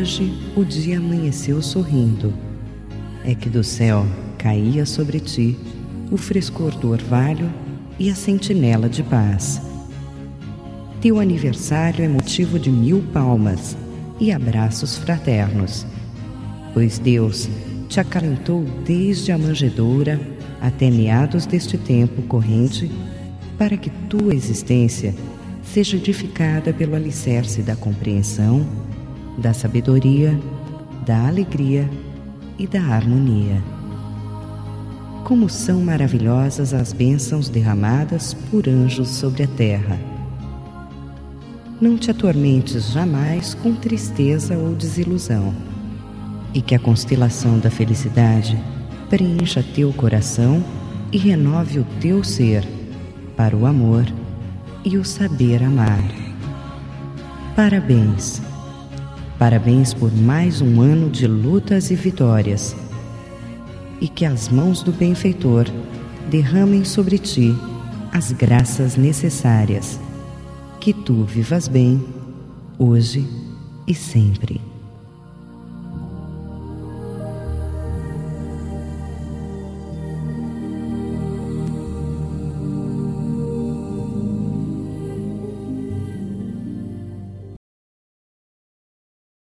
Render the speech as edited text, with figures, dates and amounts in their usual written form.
hoje o dia amanheceu sorrindo. É que do céu caía sobre ti o frescor do orvalho e a sentinela de paz. Teu aniversário é motivo de 1000 palmas e abraços fraternos, pois Deus te acalentou desde a manjedoura até meados deste tempo corrente, para que tua existência seja edificada pelo alicerce da compreensão, da sabedoria, da alegria e da harmonia. Como são maravilhosas as bênçãos derramadas por anjos sobre a terra! Não te atormentes jamais com tristeza ou desilusão, e que a constelação da felicidade preencha teu coração e renove o teu ser para o amor e o saber amar. Parabéns! Parabéns por mais um ano de lutas e vitórias, e que as mãos do benfeitor derramem sobre ti as graças necessárias. Que tu vivas bem, hoje e sempre.